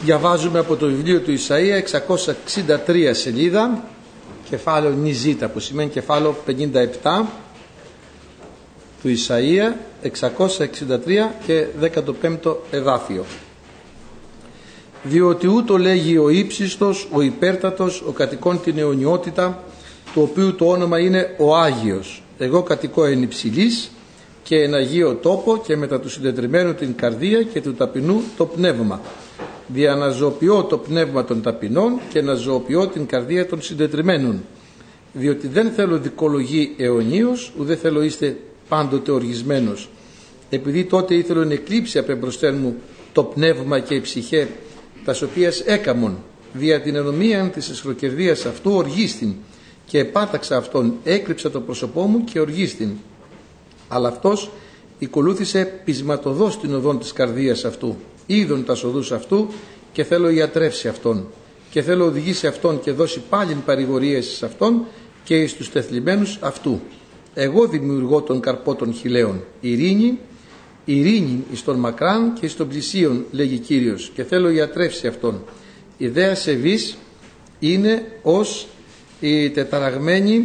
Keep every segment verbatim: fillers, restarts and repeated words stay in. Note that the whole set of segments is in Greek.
Διαβάζουμε από το βιβλίο του Ισαΐα, εξακόσια εξήντα τρία σελίδα, κεφάλαιο Νιζίτα, που σημαίνει κεφάλαιο πενήντα επτά του Ισαΐα, εξακόσια εξήντα τρία και δέκατο πέμπτο εδάφιο. Διότι ούτω λέγει ο ύψιστος, ο υπέρτατος, ο κατοικών την αιωνιότητα, του οποίου το όνομα είναι ο Άγιος. Εγώ κατοικώ εν υψηλής και εν αγίο τόπο και μετά του συντετριμμένου την καρδία και του ταπεινού το πνεύμα. Δια να ζωοποιώ το πνεύμα των ταπεινών και να ζωοποιώ την καρδία των συντετριμμένων. Διότι δεν θέλω δικολογή αιωνίως, ουδέ θέλω είστε πάντοτε οργισμένος. Επειδή τότε ήθελον να εκλείψει απ' εμπροστέν μου το πνεύμα και η ψυχέ, τας οποίας έκαμον, δια την ενομία της εσχροκερδίας αυτού οργίστην, και επάταξα αυτόν, έκρυψα το πρόσωπό μου και οργίστην. Αλλά αυτός οικολούθησε πεισματοδός την οδόν της καρδίας αυτού, είδον τα οδούς αυτού και θέλω ιατρεύσει αυτόν και θέλω οδηγήσει αυτόν και δώσει πάλιν παρηγορίες εις αυτόν και εις τους τεθλιμμένους αυτού. Εγώ δημιουργώ τον καρπό των χιλέων, ειρήνη, ειρήνη εις τον μακράν και εις τον πλησίον, λέγει Κύριος, και θέλω ιατρεύσει αυτόν. Η ιδέα σεβής είναι ως η τεταραγμένη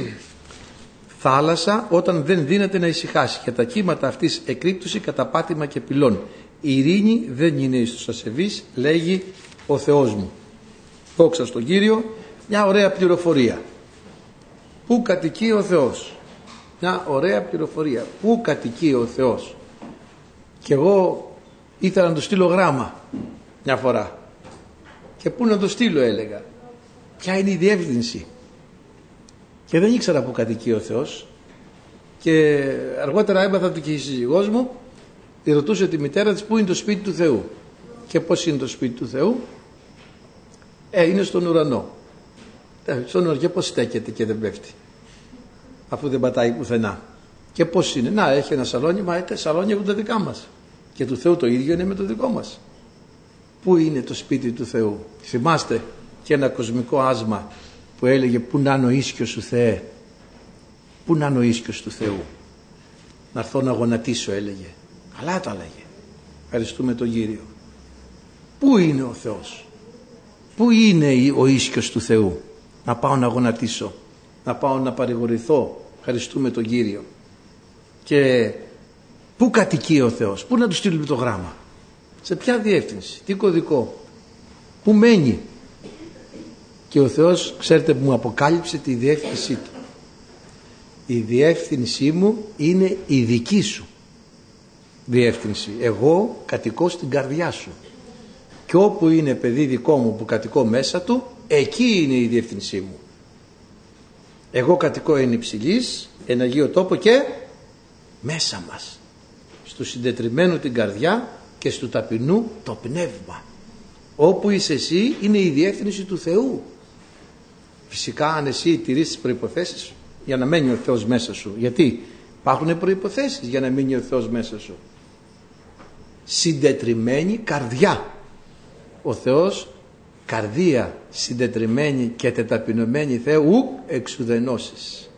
θάλασσα όταν δεν δύναται να ησυχάσει, και τα κύματα αυτής εκρύπτωση κατά πάτημα και πυλών. Η ειρήνη δεν είναι εις τους ασεβείς, λέγει ο Θεός μου. Δόξα στον Κύριο. Μια ωραία πληροφορία. Πού κατοικεί ο Θεός? Μια ωραία πληροφορία. Πού κατοικεί ο Θεός? Και εγώ ήθελα να το στείλω γράμμα μια φορά. Και πού να το στείλω, έλεγα. Ποια είναι η διεύθυνση? Και δεν ήξερα πού κατοικεί ο Θεός. Και αργότερα έμαθα ότι και η σύζυγός μου ρωτούσε τη μητέρα της πού είναι το σπίτι του Θεού. Και πώς είναι το σπίτι του Θεού? Ε, είναι στον ουρανό. Ε, στον ουρανό. Και πώς στέκεται και δεν πέφτει, αφού δεν πατάει πουθενά? Και πώς είναι? Να, έχει ένα σαλόνι, μα τα σαλόνια έχουν τα δικά μας. Και του Θεού το ίδιο είναι με το δικό μας. Πού είναι το σπίτι του Θεού? Θυμάστε και ένα κοσμικό άσμα που έλεγε πού να είναι ο ίσκιος σου Θεέ? Πού να είναι ο ίσκιος του Θεού? Να έρθω να γονατίσω, έλεγε. Καλά το έλεγε. Ευχαριστούμε τον Κύριο. Πού είναι ο Θεός? Πού είναι ο ίσκιος του Θεού? Να πάω να γονατίσω, να πάω να παρηγορηθώ. Ευχαριστούμε τον Κύριο. Και πού κατοικεί ο Θεός? Πού να του στείλουμε το γράμμα? Σε ποια διεύθυνση? Τι κωδικό? Πού μένει? Και ο Θεός, ξέρετε, μου αποκάλυψε τη διεύθυνσή του. Η διεύθυνσή μου είναι η δική σου διεύθυνση. Εγώ κατοικώ στην καρδιά σου. Και όπου είναι παιδί δικό μου που κατοικώ μέσα του, εκεί είναι η διεύθυνσή μου. Εγώ κατοικώ εν υψηλής, εν αγίο τόπο και μέσα μας. Στου συντετριμμένου την καρδιά και στου ταπεινού το πνεύμα. Όπου είσαι εσύ είναι η διεύθυνση του Θεού. Φυσικά αν εσύ τηρείς τις προϋποθέσεις για να μένει ο Θεός μέσα σου. Γιατί υπάρχουν προϋποθέσεις για να μείνει ο Θεός μέσα σου. Συντετριμμένη καρδιά. Ο Θεός καρδία συντετριμμένη και τεταπεινωμένη Θεού εξουδενώσεις.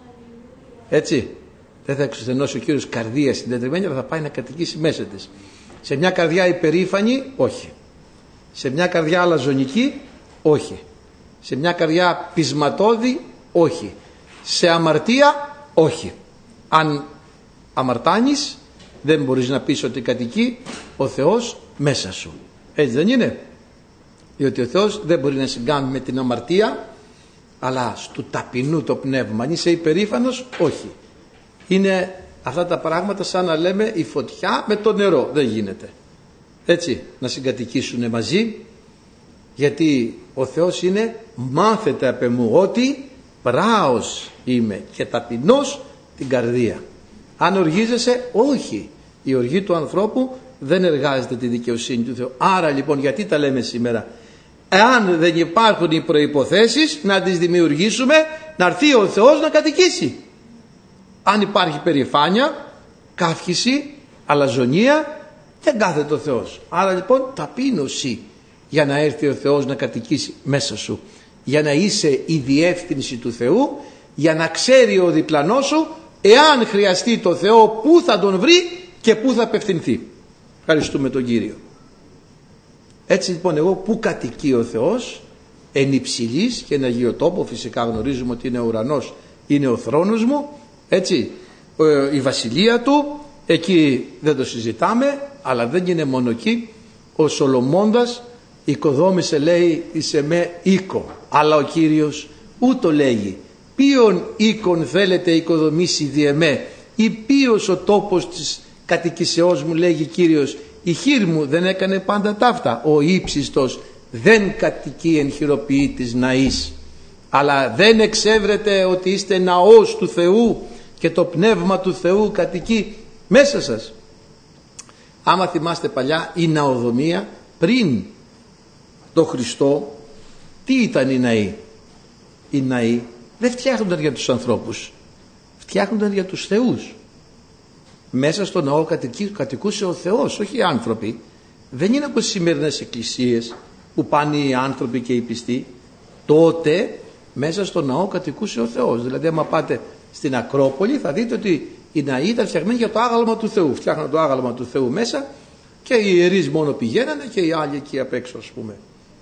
Έτσι. Δεν θα εξουδενώσει ο Κύριος καρδία συντετριμμένη, αλλά θα πάει να κατοικήσει μέσα της. Σε μια καρδιά υπερήφανη, όχι. Σε μια καρδιά αλαζονική, όχι. Σε μια καρδιά πεισματώδη, όχι. Σε αμαρτία, όχι. Αν αμαρτάνεις, δεν μπορείς να πεις ότι κατοικεί ο Θεός μέσα σου. Έτσι δεν είναι? Διότι ο Θεός δεν μπορεί να συγκάνει με την αμαρτία, αλλά στου ταπεινού το πνεύμα. Αν είσαι υπερήφανος, όχι. Είναι αυτά τα πράγματα σαν να λέμε η φωτιά με το νερό. Δεν γίνεται. Έτσι, να συγκατοικήσουν μαζί, γιατί ο Θεός είναι μάθετε απ' εμού ότι πράος είμαι και ταπεινός την καρδία. Αν οργίζεσαι, όχι. Η οργή του ανθρώπου δεν εργάζεται τη δικαιοσύνη του Θεού. Άρα λοιπόν, γιατί τα λέμε σήμερα? Εάν δεν υπάρχουν οι προϋποθέσεις να τις δημιουργήσουμε, να έρθει ο Θεός να κατοικήσει. Αν υπάρχει περηφάνεια, καύχηση, αλαζονία, δεν κάθεται ο Θεός. Άρα λοιπόν ταπείνωση για να έρθει ο Θεός να κατοικήσει μέσα σου. Για να είσαι η διεύθυνση του Θεού, για να ξέρει ο διπλανός σου εάν χρειαστεί το Θεό πού θα τον βρει και πού θα απευθυνθεί. Ευχαριστούμε τον Κύριο. Έτσι λοιπόν εγώ που κατοικεί ο Θεός, εν υψηλής και εν Αγίο Τόπο, φυσικά γνωρίζουμε ότι είναι ο ουρανός, είναι ο θρόνος μου, έτσι, η βασιλεία του, εκεί δεν το συζητάμε, αλλά δεν είναι μόνο εκεί. Ο Σολομώντας οικοδόμησε, λέει, εις εμέ οίκο, αλλά ο Κύριος ούτω λέγει, ποιον οίκον θέλετε οικοδομήσει δι' εμέ, ή ποιος ο τόπος της κατοικησεώς μου, λέγει Κύριος, η χείρ μου δεν έκανε πάντα ταύτα, ο ύψιστος δεν κατοικεί εν χειροποιήτης ναής. Αλλά δεν εξέβρετε ότι είστε ναός του Θεού και το πνεύμα του Θεού κατοικεί μέσα σας. Άμα θυμάστε παλιά, η ναοδομία πριν το Χριστό, τι ήταν οι ναοί? Οι ναοί δεν φτιάχνονταν για τους ανθρώπους, φτιάχνονταν για τους θεούς. Μέσα στο ναό κατοικούσε ο Θεός, όχι οι άνθρωποι. Δεν είναι όπως οι σημερινές εκκλησίες που πάνε οι άνθρωποι και οι πιστοί. Τότε μέσα στο ναό κατοικούσε ο Θεός. Δηλαδή άμα πάτε στην Ακρόπολη θα δείτε ότι οι ναοί ήταν φτιαγμένοι για το άγαλμα του Θεού. Φτιάχναν το άγαλμα του Θεού μέσα και οι ιερείς μόνο πηγαίνανε και οι άλλοι εκεί απ' έξω, ας πούμε.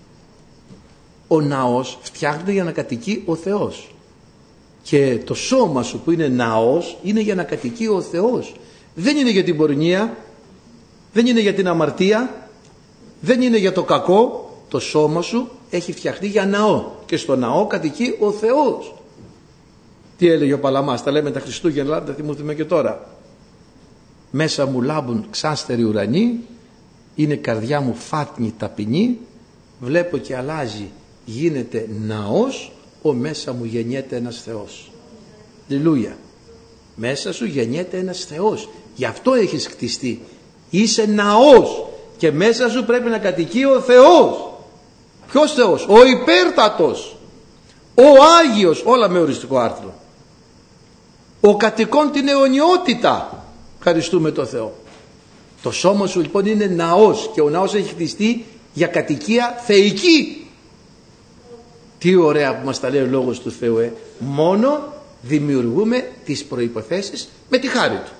Ο ναός φτιάχνεται για να κατοικεί ο Θεός. Και το σώμα σου που είναι ναός είναι για να κατοικεί ο Θεός. Δεν είναι για την πορνεία, δεν είναι για την αμαρτία, δεν είναι για το κακό. Το σώμα σου έχει φτιαχτεί για ναό και στο ναό κατοικεί ο Θεός. Τι έλεγε ο Παλαμάς, τα λέμε τα Χριστούγεννα, τα θυμηθούμε και τώρα. Μέσα μου λάμπουν ξάστεροι ουρανοί, είναι καρδιά μου φάτνη ταπεινή, βλέπω και αλλάζει, γίνεται ναός, ο μέσα μου γεννιέται ένας Θεός. Αλληλούια. Μέσα σου γεννιέται ένας Θεός, γι' αυτό έχεις κτιστεί. Είσαι ναός και μέσα σου πρέπει να κατοικεί ο Θεός. Ποιος Θεός? Ο υπέρτατος, ο Άγιος, όλα με οριστικό άρθρο. Ο κατοικών την αιωνιότητα. Ευχαριστούμε το Θεό. Το σώμα σου λοιπόν είναι ναός και ο ναός έχει χτιστεί για κατοικία θεϊκή. Τι ωραία που μας τα λέει ο Λόγος του Θεού, ε. Μόνο δημιουργούμε τις προϋποθέσεις με τη χάρη του.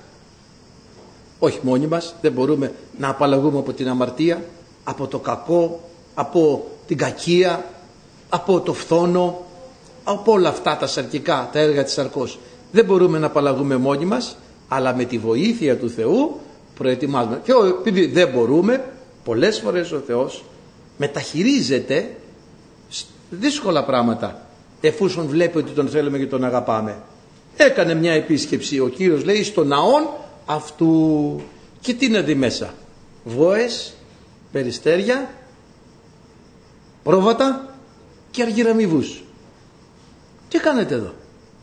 Όχι μόνοι μας, δεν μπορούμε να απαλλαγούμε από την αμαρτία, από το κακό, από την κακία, από το φθόνο, από όλα αυτά τα σαρκικά, τα έργα της σαρκός. Δεν μπορούμε να απαλλαγούμε μόνοι μας, αλλά με τη βοήθεια του Θεού προετοιμάζουμε. Και επειδή δεν μπορούμε, πολλές φορές ο Θεός μεταχειρίζεται δύσκολα πράγματα, εφόσον βλέπει ότι τον θέλουμε και τον αγαπάμε. Έκανε μια επίσκεψη ο Κύριος, λέει, στο ναόν αυτού, και τι είναι δει μέσα? Βόες, περιστέρια, πρόβατα και αργυραμιβούς. Τι κάνετε εδώ?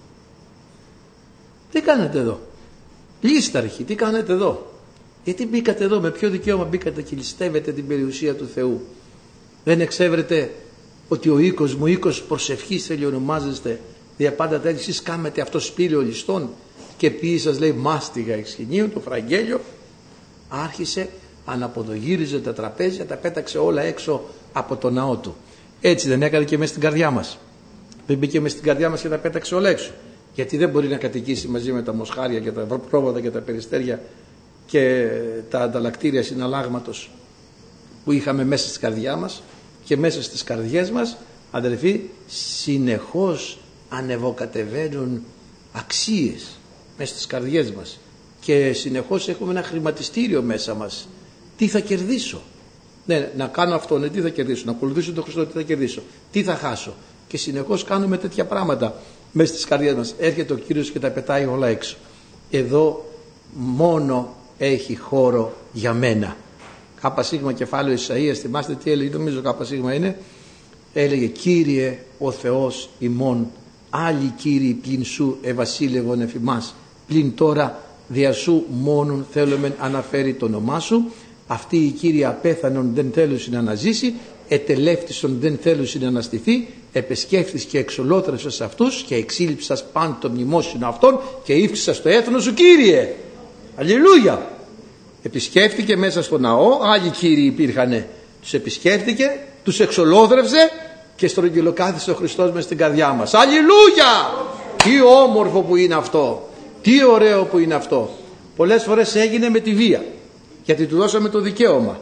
Τι κάνετε εδώ? Λίσταρχοι, τι κάνετε εδώ? Γιατί μπήκατε εδώ? Με ποιο δικαίωμα μπήκατε και ληστεύετε την περιουσία του Θεού? Δεν εξέβρετε ότι ο οίκος μου, οίκος προσευχής θέλει ονομάζεστε, δια πάντα τέτοια? Εσείς κάμετε αυτό σπήλαιο ληστών και ποιοι σας λέει μάστιγα εξχυνίου, το φραγγέλιο. Άρχισε, αναποδογύριζε τα τραπέζια, τα πέταξε όλα έξω από το ναό του. Έτσι δεν έκανε και μέσα στην καρδιά μας? Δεν μπήκε μέσα στην καρδιά μας και τα πέταξε όλα έξω? Γιατί δεν μπορεί να κατοικήσει μαζί με τα μοσχάρια και τα πρόβατα και τα περιστέρια και τα ανταλλακτήρια συναλλάγματος που είχαμε μέσα στην καρδιά μας και μέσα στις καρδιές μας, αδελφοί, συνεχώς ανεβοκατεβαίνουν αξίες μέσα στις καρδιές μας και συνεχώς έχουμε ένα χρηματιστήριο μέσα μας. Τι θα κερδίσω? Ναι, να κάνω αυτό, ναι, τι θα κερδίσω? Να ακολουθήσω τον Χριστό, τι θα κερδίσω? Τι θα χάσω? Και συνεχώς κάνουμε τέτοια πράγματα μέσα στις καρδιές μας. Έρχεται ο Κύριος και τα πετάει όλα έξω. Εδώ μόνο έχει χώρο για μένα. Κάπα σίγμα κεφάλαιο Ισαΐας, θυμάστε τι έλεγε? Νομίζω κάπα σίγμα είναι. Έλεγε, Κύριε ο Θεός ημών, άλλοι Κύριοι πλην σου ευασίλευον εφ' ημάς, πλην τώρα δια σου μόνον θέλουμε αναφέρει το όνομά σου. Αυτοί οι Κύριοι απέθανον δεν θέλουν να αναζήσει, ετελεύτησον δεν θέλουν να αναστηθεί, επεσκέφθης και εξολότρευσας αυτούς και εξήλυψας παν το μνημόσυνο αυτών και ύφξησας το έθνος σου, Κύριε. Αλληλούια. Επισκέφθηκε μέσα στο ναό, άλλοι Κύριοι υπήρχανε, τους επισκέφθηκε, τους εξολόθρευσε και στρογγυλοκάθισε ο Χριστός μες στην καρδιά μας. Αλληλούια. Τι όμορφο που είναι αυτό, τι ωραίο που είναι αυτό. Πολλές φορές έγινε με τη βία, γιατί του δώσαμε το δικαίωμα.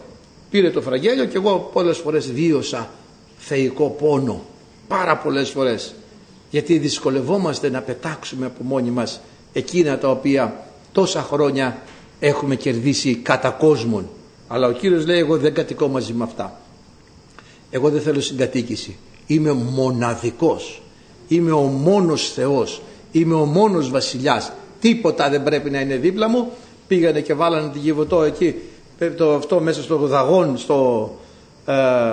Πήρε το φραγέλιο και εγώ πολλές φορές βίωσα θεϊκό πόνο. Πάρα πολλές φορές. Γιατί δυσκολευόμαστε να πετάξουμε από μόνοι μας εκείνα τα οποία τόσα χρόνια έχουμε κερδίσει κατά κόσμον. Αλλά ο Κύριος λέει, εγώ δεν κατοικώ μαζί με αυτά. Εγώ δεν θέλω συγκατοίκηση. Είμαι μοναδικός. Είμαι ο μόνος Θεός. Είμαι ο μόνος βασιλιάς. Τίποτα δεν πρέπει να είναι δίπλα μου. Πήγανε και βάλανε την Κιβωτό εκεί, το, αυτό μέσα στο δαγόν, στο ε,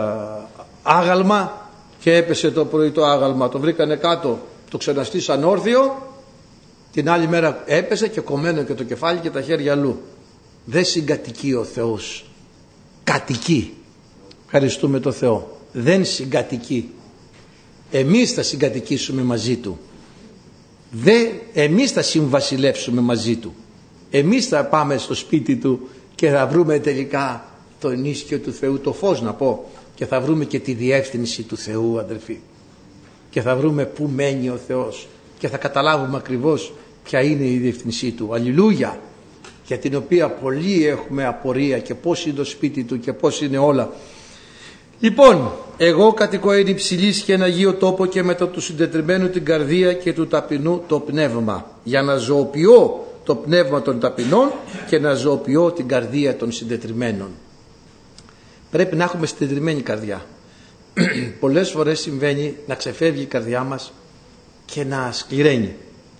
άγαλμα, και έπεσε το πρωί το άγαλμα. Το βρήκανε κάτω, το ξαναστήσαν όρθιο. Την άλλη μέρα έπεσε και κομμένο και το κεφάλι και τα χέρια αλλού. Δεν συγκατοικεί ο Θεός. Κατοικεί. Ευχαριστούμε το Θεό. Δεν συγκατοικεί. Εμείς θα συγκατοικήσουμε μαζί Του. Δεν, εμείς θα συμβασιλεύσουμε μαζί Του. Εμείς θα πάμε στο σπίτι Του και θα βρούμε τελικά το νήσκιο του Θεού, το φως να πω, και θα βρούμε και τη διεύθυνση του Θεού, αδελφοί. Και θα βρούμε πού μένει ο Θεός και θα καταλάβουμε ακριβώς ποια είναι η διεύθυνσή Του. Αλληλούια! Για την οποία πολλοί έχουμε απορία και πώς είναι το σπίτι Του και πώς είναι όλα. Λοιπόν, εγώ κατοικώ εν υψηλής και εν αγίο τόπο και μετά του συντετριμένου την καρδία και του ταπεινού το πνεύμα, για να ζωοποιώ το πνεύμα των ταπεινών και να ζωοποιώ την καρδία των συντετριμένων. Πρέπει να έχουμε συντετριμένη καρδιά. Πολλές φορές συμβαίνει να ξεφεύγει η καρδιά μας και να σκληραίνει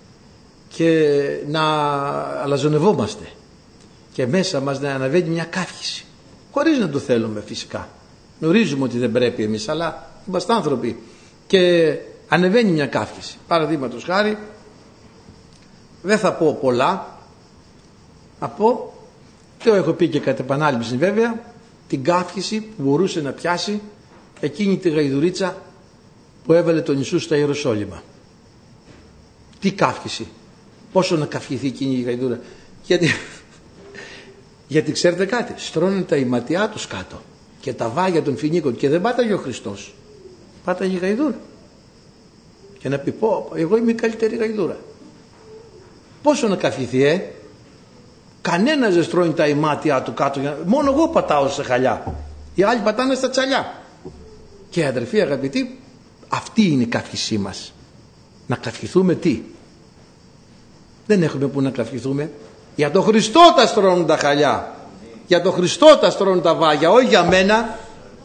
και να αλαζονευόμαστε και μέσα μας να αναβαίνει μια καύχηση, χωρίς να το θέλουμε φυσικά. Γνωρίζουμε ότι δεν πρέπει εμείς, αλλά είμαστε άνθρωποι και ανεβαίνει μια καύχηση. Παραδείγματος χάρη, δεν θα πω πολλά, θα πω, το έχω πει και κατ' επανάληψη βέβαια, την καύχηση που μπορούσε να πιάσει εκείνη τη γαϊδουρίτσα που έβαλε τον Ιησού στα Ιεροσόλυμα. Τι καύχηση, πόσο να καυχηθεί εκείνη η γαϊδούρα. Γιατί, γιατί ξέρετε κάτι, στρώνουν τα ηματιά τους κάτω και τα βάγια των φοινίκων και δεν πάταγε ο Χριστός, πάταγε η γαϊδούρα. Και να πει, πω, εγώ είμαι η καλύτερη γαϊδούρα. Πόσο να καυχηθεί, ε? Κανένας δεν στρώνει τα ημάτια του κάτω, μόνο εγώ πατάω σε χαλιά, οι άλλοι πατάνε στα τσαλιά. Και αδερφοί αγαπητοί, αυτή είναι η καύχησή μας. Να καυχηθούμε τι? Δεν έχουμε που να καυχηθούμε. Για τον Χριστό τα στρώνουν τα χαλιά, για τον Χριστό τα στρώνουν τα βάγια, όχι για μένα.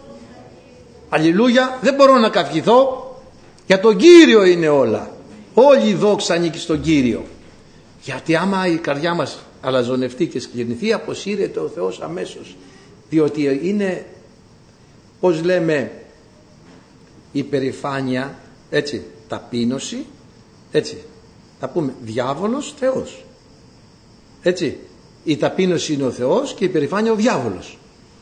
Αλληλούια, δεν μπορώ να καυχηθώ. Για τον Κύριο είναι όλα. Όλη η δόξα ανήκει στον Κύριο. Γιατί άμα η καρδιά μας αλαζονευτεί και σκληρνηθεί, αποσύρεται ο Θεός αμέσως. Διότι είναι, πώς λέμε, υπερηφάνεια, έτσι, ταπείνωση, έτσι, θα πούμε διάβολος, Θεός. Έτσι, η ταπείνωση είναι ο Θεός και η υπερηφάνεια ο διάβολος.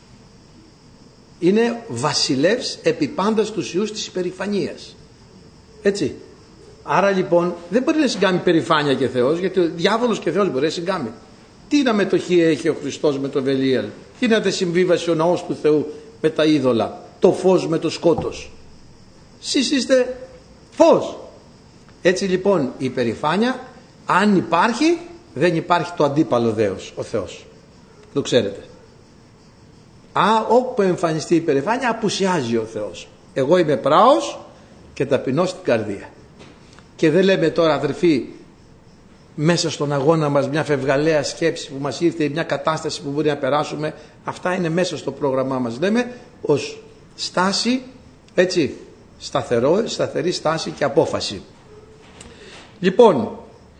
Είναι βασιλεύς επί πάντας τους ιούς της υπερηφανίας. Έτσι. Άρα λοιπόν δεν μπορεί να συγκάμει περηφάνεια και Θεός, γιατί ο διάβολος και Θεός μπορεί να συγκάμει. Τι να μετοχή έχει ο Χριστός με το Βελίαλ, τι να τε συμβίβασε ο ναός του Θεού με τα είδωλα, το φως με το σκότος. Σεις είστε φως. Έτσι λοιπόν η υπερηφάνεια, αν υπάρχει, δεν υπάρχει το αντίπαλο δέος, ο Θεός. Το ξέρετε. Α, όπου εμφανιστεί η υπερηφάνεια, απουσιάζει ο Θεός. Εγώ είμαι πράος και ταπεινός στην καρδία. Και δεν λέμε τώρα, αδερφοί, μέσα στον αγώνα μας μια φευγαλαία σκέψη που μας ήρθε, μια κατάσταση που μπορεί να περάσουμε. Αυτά είναι μέσα στο πρόγραμμά μας. Λέμε ως στάση, έτσι, σταθερό, σταθερή στάση και απόφαση. Λοιπόν,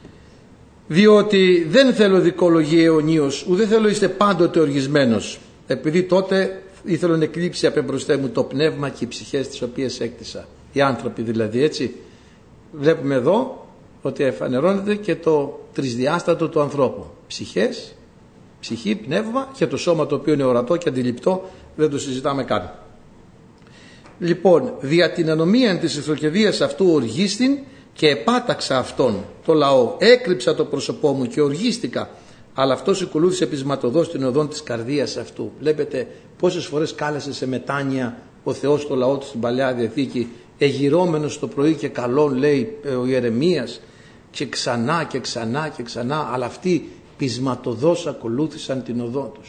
διότι δεν θέλω δικολογία αιωνίως, ουδέ θέλω είστε πάντοτε οργισμένος, επειδή τότε ήθελα να εκλείψει απ' εμπροστέ μου το πνεύμα και οι ψυχές τις οποίες έκτισα. Οι άνθρωποι δηλαδή, έτσι. Βλέπουμε εδώ ότι εφανερώνεται και το τρισδιάστατο του ανθρώπου. Ψυχές, ψυχή, πνεύμα και το σώμα το οποίο είναι ορατό και αντιληπτό, δεν το συζητάμε καν. Λοιπόν, δια την ανομία της ηθροκεδίας αυτού οργίστην και επάταξα αυτόν το λαό, έκρυψα το πρόσωπό μου και οργίστηκα, αλλά αυτός ακολούθησε πεισματοδός την οδόν της καρδίας αυτού. Βλέπετε πόσες φορές κάλεσε σε μετάνοια ο Θεός το λαό του στην Παλαιά Διαθήκη, εγυρώμενος το πρωί και καλόν, λέει ο Ιερεμίας, και ξανά και ξανά και ξανά, αλλά αυτοί πεισματοδός ακολούθησαν την οδό τους.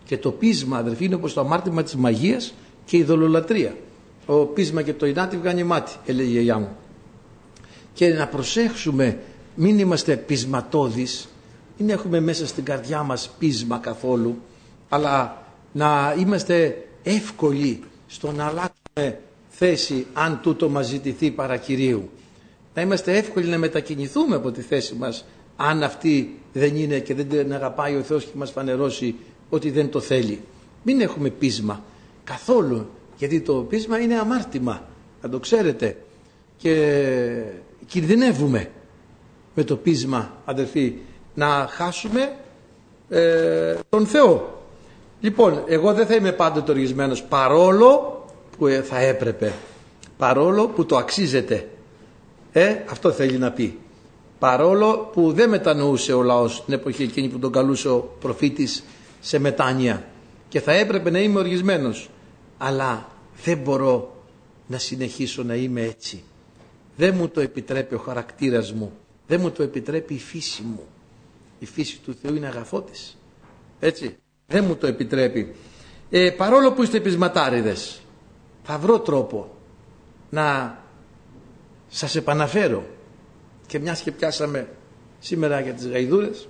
Και το πείσμα, αδερφοί, είναι όπως το αμάρτημα της μαγείας και η ειδωλολατρία. Ο πείσμα και το ινάτι βγάνει μάτι, έλεγε η γιαγιά μου. Και να προσέξουμε, μην είμαστε πεισματώδεις, μην έχουμε μέσα στην καρδιά μας πείσμα καθόλου, αλλά να είμαστε εύκολοι στο να αλλάξουμε θέση αν τούτο μας ζητηθεί παρά Κυρίου. Να είμαστε εύκολοι να μετακινηθούμε από τη θέση μας αν αυτή δεν είναι και δεν την αγαπάει ο Θεός και μας φανερώσει ότι δεν το θέλει. Μην έχουμε πείσμα καθόλου, γιατί το πείσμα είναι αμάρτημα, να το ξέρετε, και κινδυνεύουμε με το πείσμα, αδερφοί, να χάσουμε ε, τον Θεό. Λοιπόν, εγώ δεν θα είμαι πάντοτε οργισμένος, παρόλο που θα έπρεπε, παρόλο που το αξίζεται. Ε, αυτό θέλει να πει. Παρόλο που δεν μετανοούσε ο λαός την εποχή εκείνη που τον καλούσε ο προφήτης σε μετάνοια, και θα έπρεπε να είμαι οργισμένος, αλλά δεν μπορώ να συνεχίσω να είμαι έτσι. Δεν μου το επιτρέπει ο χαρακτήρας μου, δεν μου το επιτρέπει η φύση μου. Η φύση του Θεού είναι αγαθότης, έτσι, δεν μου το επιτρέπει. ε, Παρόλο που είστε πεισματάριδες, θα βρω τρόπο να σας επαναφέρω. Και μιας και πιάσαμε σήμερα για τις γαϊδούρες,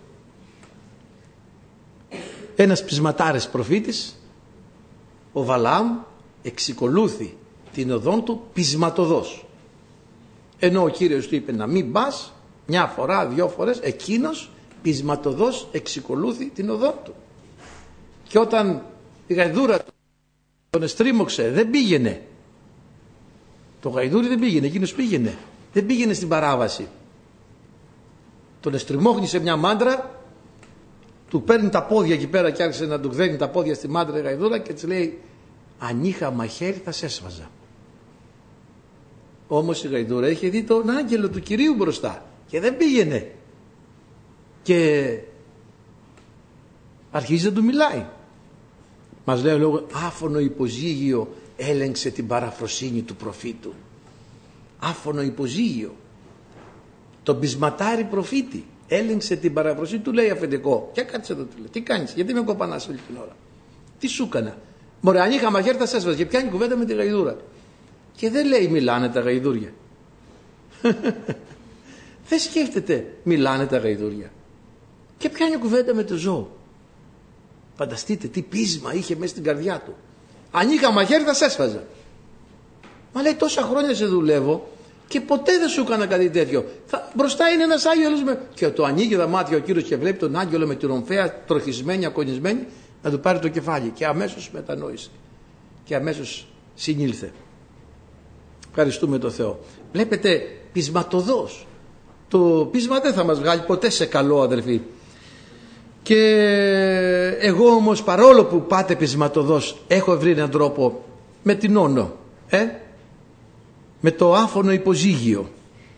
ένας πεισματάρης προφήτης, ο Βαλάμ, εξικολούθη την οδόν του πεισματοδός, ενώ ο Κύριος του είπε να μην πας μια φορά, δυο φορές, εκείνος πεισματοδός εξικολούθη την οδόν του. Και όταν η γαϊδούρα του τον εστρίμωξε, δεν πήγαινε. Το γαϊδούρι δεν πήγαινε, εκείνος πήγαινε. Δεν πήγαινε στην παράβαση. Τον εστριμώχνησε μια μάντρα, του παίρνει τα πόδια εκεί πέρα και άρχισε να του δένει τα πόδια στη μάντρα η γαϊδούρα και της λέει, αν είχα μαχαίρι θα σε έσβαζα. Όμως η γαϊδούρα είχε δει τον άγγελο του Κυρίου μπροστά και δεν πήγαινε. Και αρχίζει να του μιλάει. Μας λέει ο λόγος, άφωνο υποζύγιο έλεγξε την παραφροσύνη του προφήτου. Άφωνο υποζύγιο. Τον πεισματάρι προφήτη έλεγξε την παραφροσύνη του, λέει αφεντικό. Και κάτσε εδώ, του λέει, τι κάνεις, γιατί με κοπανάς όλη την ώρα. Τι σου έκανα. Μωρέ, αν είχα μαχαίρι θα σε έσβαζα. Και πιάνει κουβέντα με τη γαϊδούρα. Και δεν λέει μιλάνε τα γαϊδούρια. Δεν σκέφτεται μιλάνε τα γαϊδούρια. Και πιάνει κουβέντα με το ζώο. Φανταστείτε τι πείσμα είχε μέσα στην καρδιά του. Αν είχα μαχαίρι θα σε έσφαζα. Μα λέει, τόσα χρόνια σε δουλεύω και ποτέ δεν σου έκανα κάτι τέτοιο. Θα, μπροστά είναι ένας άγγελος με... Και το ανοίγει τα μάτια ο Κύριος και βλέπει τον άγγελο με την ρομφαία τροχισμένη, ακονισμένη, να του πάρει το κεφάλι. Και αμέσως μετανόησε. Και αμέσως συνήλθε. Ευχαριστούμε τον Θεό. Βλέπετε, πεισματοδός. Το πείσμα δεν θα μας βγάλει ποτέ σε καλό, αδερφοί. Και εγώ όμως, παρόλο που πάτε πεισματοδός, έχω βρει έναν τρόπο με την όνο, ε? με το άφωνο υποζύγιο,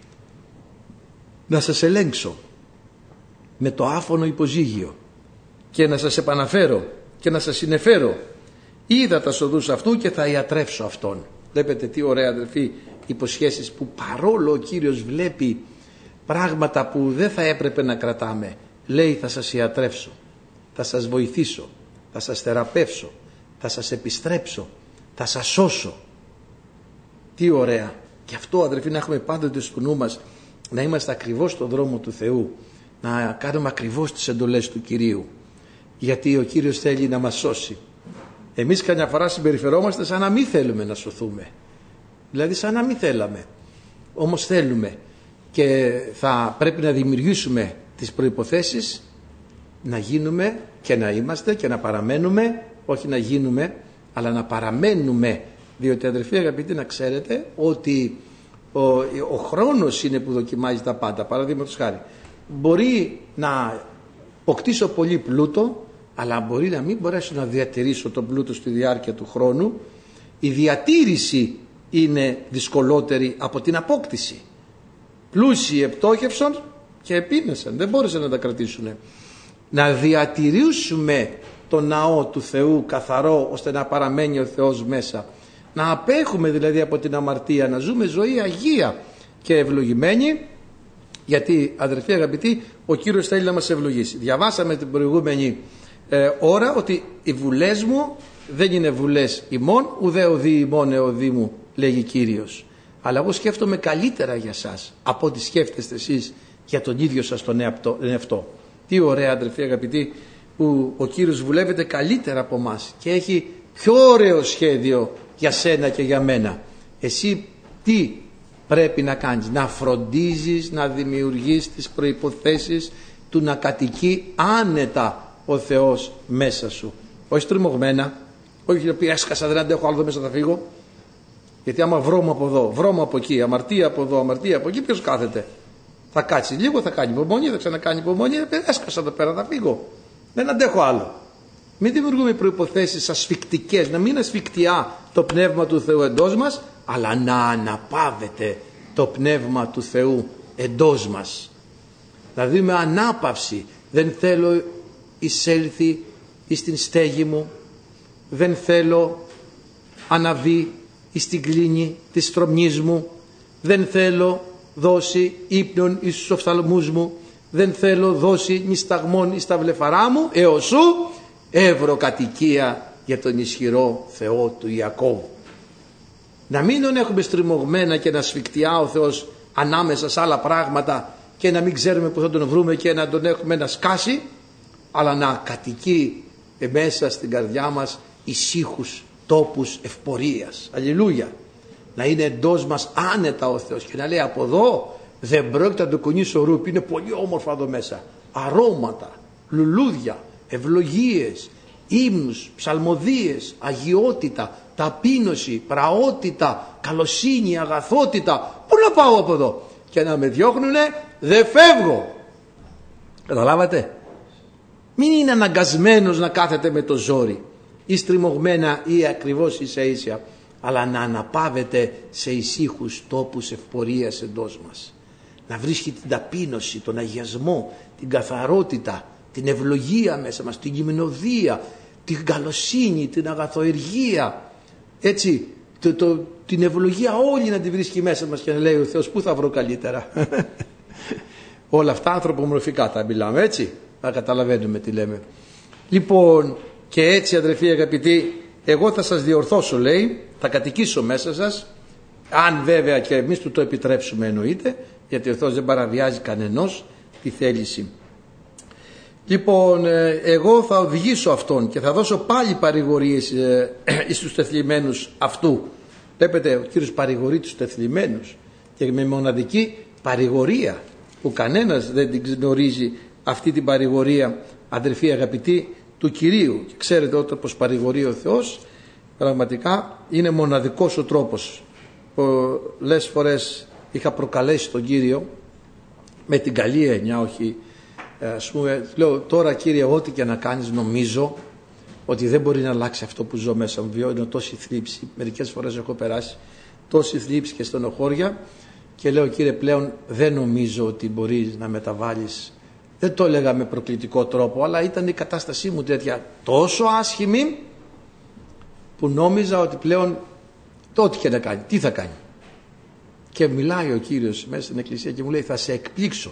να σας ελέγξω με το άφωνο υποζύγιο και να σας επαναφέρω και να σας συνεφέρω. Είδα τα σοδούς αυτού και θα ιατρεύσω αυτόν. Βλέπετε τι ωραία, αδερφοί, υποσχέσεις που παρόλο ο Κύριος βλέπει πράγματα που δεν θα έπρεπε να κρατάμε, λέει θα σας ιατρεύσω, θα σας βοηθήσω, θα σας θεραπεύσω, θα σας επιστρέψω, θα σας σώσω. Τι ωραία. Και αυτό, αδερφοί, να έχουμε πάντοτε στο νου μας, να είμαστε ακριβώς στον δρόμο του Θεού, να κάνουμε ακριβώς τις εντολές του Κυρίου, γιατί ο Κύριος θέλει να μας σώσει. Εμείς καμιά φορά συμπεριφερόμαστε σαν να μην θέλουμε να σωθούμε, δηλαδή σαν να μην θέλαμε, όμως θέλουμε, και θα πρέπει να δημιουργήσουμε τις προϋποθέσεις να γίνουμε και να είμαστε και να παραμένουμε, όχι να γίνουμε αλλά να παραμένουμε, διότι αδερφοί αγαπητοί, να ξέρετε ότι ο, ο χρόνος είναι που δοκιμάζει τα πάντα. Παραδείγματος χάρη, μπορεί να αποκτήσω πολύ πλούτο, αλλά μπορεί να μην μπορέσω να διατηρήσω τον πλούτο στη διάρκεια του χρόνου. Η διατήρηση είναι δυσκολότερη από την απόκτηση. Πλούσιοι επτόχευσαν και επίνεσαν, δεν μπόρεσαν να τα κρατήσουν. Να διατηρήσουμε το ναό του Θεού καθαρό, ώστε να παραμένει ο Θεός μέσα, να απέχουμε δηλαδή από την αμαρτία, να ζούμε ζωή αγία και ευλογημένη, γιατί αδερφοί αγαπητοί, ο Κύριος θέλει να μας ευλογήσει. Διαβάσαμε την προηγούμενη ε, ώρα ότι οι βουλές μου δεν είναι βουλές ημών, ουδέ οδεί ημών εωδή μου, λέγει Κύριος. Αλλά εγώ σκέφτομαι καλύτερα για σας από ό,τι σκέφτεστε εσείς για τον ίδιο σας τον εαυτό. Τι ωραία, αδερφοί αγαπητοί, που ο Κύριος βουλεύεται καλύτερα από μας και έχει πιο ωραίο σχέδιο για σένα και για μένα. Εσύ τι πρέπει να κάνεις? Να φροντίζεις, να δημιουργείς τις προϋποθέσεις του να κατοικεί άνετα ο Θεός μέσα σου. Όχι στριμωγμένα, όχι να πει έσκασα, δεν αντέχω άλλο εδώ μέσα, θα φύγω. Γιατί άμα βρώμα από εδώ, βρώμα από εκεί, αμαρτία από εδώ, αμαρτία από εκεί, ποιος κάθεται? Θα κάτσει λίγο, θα κάνει υπομονή, θα ξανακάνει υπομονή, έσκασα εδώ πέρα, θα φύγω. Δεν αντέχω άλλο. Μην δημιουργούμε προϋποθέσεις ασφικτικές, να μην ασφικτιά το πνεύμα του Θεού εντός μας, αλλά να αναπαύεται το πνεύμα του Θεού εντός μας. Δηλαδή με ανάπαυση. Δεν θέλω εισέλθει εις την στέγη μου, δεν θέλω αναβεί εις την κλίνη της στρωμνής μου, δεν θέλω δώσει ύπνον εις τους οφθαλμούς μου, δεν θέλω δώσει νησταγμόν εις τα βλεφαρά μου, έως σου εύρω κατοικία για τον ισχυρό Θεό του Ιακώβου. Να μην τον έχουμε στριμωγμένα και να σφιχτιά ο Θεός ανάμεσα σε άλλα πράγματα και να μην ξέρουμε που θα τον βρούμε και να τον έχουμε να σκάσει, αλλά να κατοικεί μέσα στην καρδιά μας ησύχους τόπους ευπορίας. Αλληλούια. Να είναι εντός μας άνετα ο Θεός και να λέει από εδώ δεν πρόκειται να το κουνήσω ρούπι, είναι πολύ όμορφα εδώ μέσα. Αρώματα, λουλούδια, ευλογίες, ύμνους, ψαλμοδίες, αγιότητα, ταπείνωση, πραότητα, καλοσύνη, αγαθότητα. Πού να πάω από εδώ? Και να με διώχνουνε, δεν φεύγω. Καταλάβατε? Μην είναι αναγκασμένος να κάθεται με το ζόρι ή στριμωγμένα ή ακριβώς ίσα ίσια, αλλά να αναπαύεται σε ησύχους τόπους ευπορίας εντός μας. Να βρίσκει την ταπείνωση, τον αγιασμό, την καθαρότητα, την ευλογία μέσα μας, την γυμνωδία, την καλοσύνη, την αγαθοεργία, έτσι, το, το, την ευλογία όλη να τη βρίσκει μέσα μας και να λέει ο Θεός πού θα βρω καλύτερα. Όλα αυτά ανθρωπομορφικά τα μιλάμε, έτσι, να καταλαβαίνουμε τι λέμε. Λοιπόν, και έτσι αδερφοί αγαπητοί, εγώ θα σας διορθώσω, λέει, θα κατοικήσω μέσα σας, αν βέβαια και εμείς του το επιτρέψουμε, εννοείται, γιατί ο Θεός δεν παραβιάζει κανενός τη θέληση. Λοιπόν, εγώ θα οδηγήσω αυτόν και θα δώσω πάλι παρηγορίες στους τεθλιμμένους αυτού. Βλέπετε, ο Κύριος παρηγορεί τους τεθλιμμένους και με μοναδική παρηγορία που κανένας δεν την γνωρίζει αυτή την παρηγορία, αδερφοί αγαπητοί, του Κυρίου. Και ξέρετε όταν πως παρηγορεί ο Θεός, πραγματικά είναι μοναδικός ο τρόπος. Πολλές φορές είχα προκαλέσει τον Κύριο με την καλή έννοια, όχι ας πούμε, λέω τώρα Κύριε, ό,τι και να κάνεις, νομίζω ότι δεν μπορεί να αλλάξει αυτό που ζω μέσα μου. Βιώνω τόση θλίψη, μερικές φορές έχω περάσει τόση θλίψη και στενοχώρια και λέω Κύριε, πλέον δεν νομίζω ότι μπορείς να μεταβάλεις. Δεν το έλεγα με προκλητικό τρόπο, αλλά ήταν η κατάστασή μου τέτοια τόσο άσχημη που νόμιζα ότι πλέον ό,τι και να κάνει, τι θα κάνει. Και μιλάει ο Κύριος μέσα στην εκκλησία και μου λέει θα σε εκπλήξω.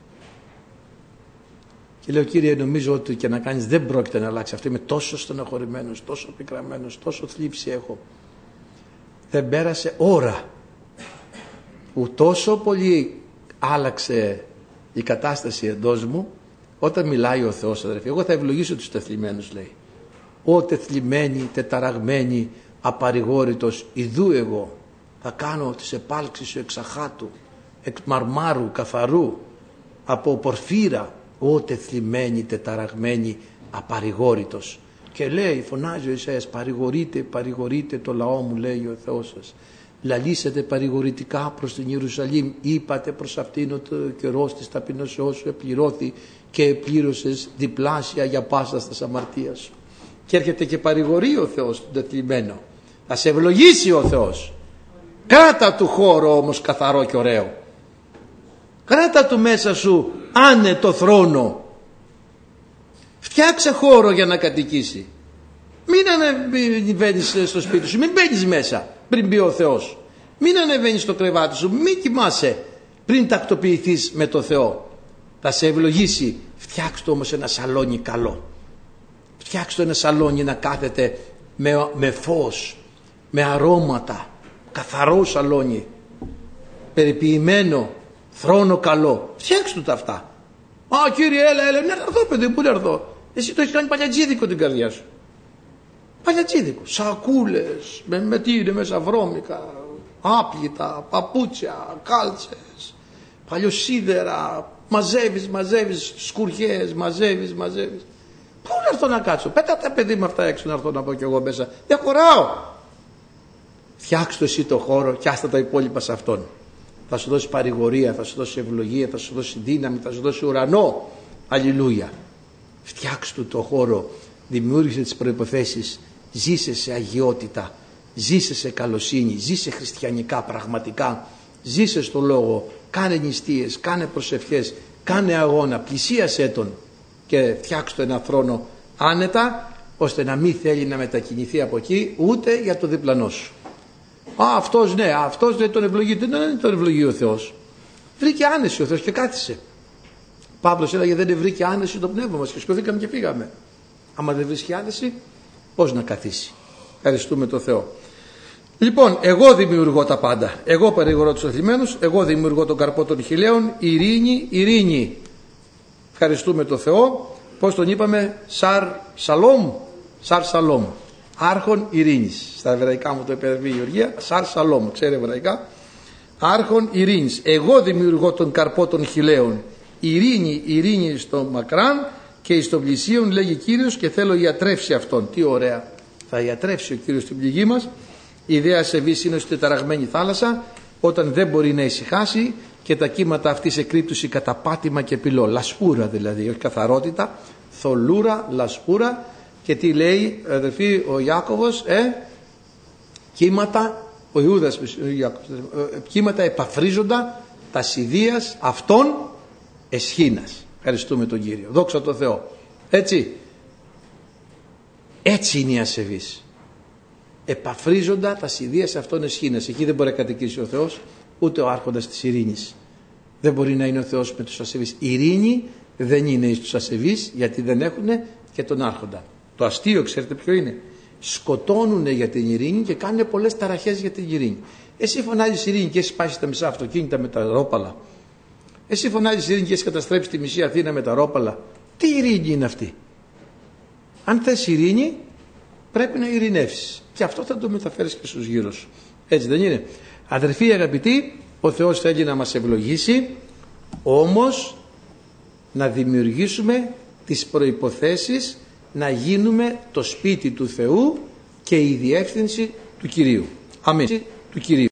Και λέω Κύριε, νομίζω ότι και να κάνεις δεν πρόκειται να αλλάξει αυτό. Είμαι τόσο στενοχωρημένος, τόσο πικραμένος, τόσο θλίψη έχω. Δεν πέρασε ώρα που τόσο πολύ άλλαξε η κατάσταση εντός μου όταν μιλάει ο Θεός, αδερφοί. Εγώ θα ευλογήσω τους τεθλιμμένους, λέει. Ω τεθλιμμένοι, τεταραγμένοι, απαρηγόρητος, ιδού εγώ θα κάνω τις επάλξεις σου εξαχάτου, εκ μαρμάρου, καθαρού, από πορφύρα. Ω τεθλιμμένοι, τεταραγμένοι, απαρηγόρητος. Και λέει, φωνάζει ο Ισαΐας, παρηγορείτε, παρηγορείτε το λαό μου, λέει ο Θεός σας. Λαλήσετε παρηγορητικά προς την Ιερουσαλήμ, είπατε προς αυτήν ότι ο καιρός της ταπεινώσεώς σου επληρώθη και επλήρωσες διπλάσια για πάσα στα αμαρτία σου. Και έρχεται και παρηγορεί ο Θεός τον τεθλιμμένο. Θα σε ευλογήσει ο Θεός. Κράτα του χώρο όμως καθαρό και ωραίο. Κράτα του μέσα σου άνετο θρόνο. Φτιάξε χώρο για να κατοικήσει. Μην ανεβαίνεις στο σπίτι σου, μην μπαίνεις μέσα πριν μπει ο Θεός. Μην ανεβαίνεις στο κρεβάτι σου, μην κοιμάσαι πριν τακτοποιηθείς με το Θεό. Θα σε ευλογήσει. Φτιάξτε όμως ένα σαλόνι καλό. Φτιάξτε ένα σαλόνι να κάθετε με, με φως, με αρώματα, καθαρό σαλόνι, περιποιημένο, θρόνο καλό. Φτιάξτε τα αυτά. Α, κύριε, έλα, έλα, να έρθω, παιδί, πού να έρθω. Εσύ το έχεις κάνει παλιατζίδικο την καρδιά σου. Παλιατζίδικο. Σακούλες, με, με τι είναι μέσα, βρώμικα, άπλυτα, παπούτσια, κάλτσες, παλιοσίδερα. Μαζεύεις, μαζεύεις σκουριές, μαζεύεις, μαζεύεις. Πού να έρθω να κάτσω. Πέτα τα παιδί με αυτά έξω να έρθω να πω κι εγώ μέσα. Δεν χωράω. Φτιάξτε εσύ το χώρο και άστα τα υπόλοιπα σε αυτόν. Θα σου δώσει παρηγορία, θα σου δώσει ευλογία, θα σου δώσει δύναμη, θα σου δώσει ουρανό. Αλληλούια. Φτιάξτε το χώρο, δημιούργησε τις προϋποθέσεις, ζήσε σε αγιότητα, ζήσε σε καλοσύνη, ζήσε χριστιανικά πραγματικά, ζήσε στο λόγο, κάνε νηστείες, κάνε προσευχές, κάνε αγώνα, πλησίασέ τον και φτιάξτε ένα θρόνο άνετα, ώστε να μην θέλει να μετακινηθεί από εκεί ούτε για το διπλανό σου. Α, αυτός ναι, αυτός δεν τον ευλογεί. Δεν τον ευλογεί ο Θεός. Βρήκε άνεση ο Θεός και κάθισε. Παύλος έλεγε δεν βρήκε άνεση το πνεύμα μας και σκοθήκαμε και πήγαμε. Άμα δεν βρίσκει άνεση, πώς να καθίσει. Ευχαριστούμε τον Θεό. Λοιπόν, εγώ δημιουργώ τα πάντα. Εγώ παρηγορώ τους αθλημένους, εγώ δημιουργώ τον καρπό των χιλέων. Ειρήνη, ειρήνη. Ευχαριστούμε τον Θεό. Πώς τον είπαμε, Σαρ Σαλόμ. Σαρ Σαλόμ. Άρχον ειρήνης. Στα εβραϊκά μου το επερβεί η Γεωργία. Σαρ Σαλόμ, ξέρει εβραϊκά. Άρχον ειρήνης. Εγώ δημιουργώ τον καρπό των χιλέων. Ειρήνη, ειρήνη στο μακράν και στο πλησίον, λέγει Κύριος, και θέλω ιατρεύσει αυτόν. Τι ωραία. Θα ιατρεύσει ο Κύριος την πληγή μας. Η ιδέα σεβής είναι στη τεταραγμένη θάλασσα, όταν δεν μπορεί να ησυχάσει και τα κύματα αυτή σε κρύπτωση κατά πάτημα και πυλό. Λασπούρα δηλαδή, όχι καθαρότητα. Θολούρα, λασπούρα. Και τι λέει, αδερφοί, ο Ιάκωβος, ε, κύματα, ο Ιούδας, ο Ιάκωβος, ε, κύματα επαφρίζοντα τα σιδείας αυτών εσχήνας. Ευχαριστούμε τον Κύριο. Δόξα τω Θεώ. Έτσι. Έτσι είναι η ασεβής. Επαφρίζοντα τα σιδείας αυτών εσχήνας. Εκεί δεν μπορεί να κατοικήσει ο Θεός, ούτε ο άρχοντας της ειρήνης. Δεν μπορεί να είναι ο Θεός με τους ασεβείς. Η ειρήνη δεν είναι στους ασεβείς, γιατί δεν έχουν και τον άρχοντα. Το αστείο, ξέρετε ποιο είναι? Σκοτώνουν για την ειρήνη και κάνουν πολλές ταραχές για την ειρήνη. Εσύ φωνάζεις ειρήνη και έχεις σπάσει τα μισά αυτοκίνητα με τα ρόπαλα. Εσύ φωνάζεις ειρήνη και έχεις καταστρέψει τη μισή Αθήνα με τα ρόπαλα. Τι ειρήνη είναι αυτή? Αν θες ειρήνη, πρέπει να ειρηνεύσεις. Και αυτό θα το μεταφέρεις και στους γύρω σου. Έτσι δεν είναι? Αδερφοί αγαπητοί, ο Θεός θέλει να μας ευλογήσει, όμως να δημιουργήσουμε τις προϋποθέσεις να γίνουμε το σπίτι του Θεού και η διεύθυνση του Κυρίου. Αμήν. Του Κυρίου.